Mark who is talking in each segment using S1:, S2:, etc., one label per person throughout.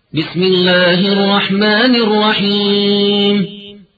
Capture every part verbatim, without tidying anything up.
S1: بسم الله الرحمن الرحيم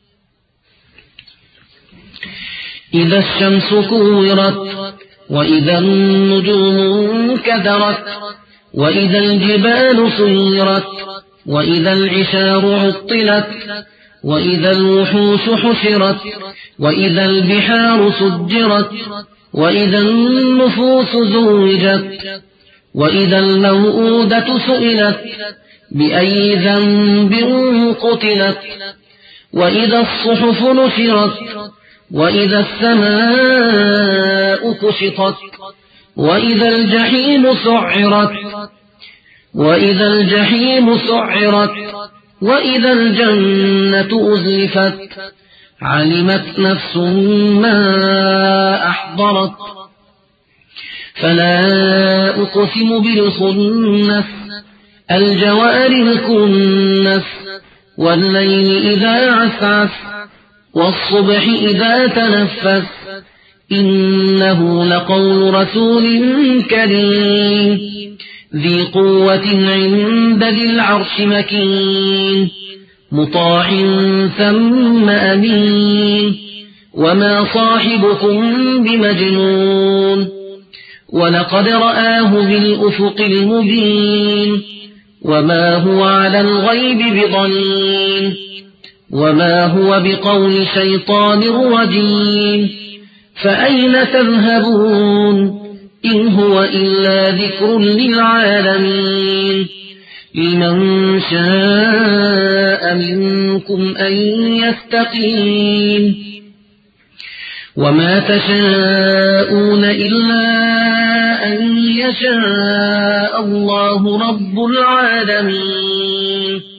S1: إذا الشمس كورت وإذا النجوم كدرت وإذا الجبال سيرت وإذا العشار عطلت وإذا الوحوش حشرت وإذا البحار سجرت وإذا النفوس زوجت وإذا الموءودة سئلت بأي ذنب قتلت وإذا الصحف نشرت وإذا السماء كشطت وإذا الجحيم سعرت وإذا الجحيم سعرت وإذا الجنة أزلفت علمت نفس ما أحضرت فلا أقسم بالخنس الجوار الكنس والليل إذا عسعس والصبح إذا تنفس إنه لقول رسول كريم ذي قوة عند ذي العرش مكين مطاع ثم أمين وما صاحبكم بمجنون ولقد رآه بالأفق المبين وما هو على الغيب بضنين وما هو بقول شيطان رجيم فأين تذهبون إن هو إلا ذكر للعالمين لمن شاء منكم أن يستقيم وما تشاءون إلا أن يشاء الله رب العالمين.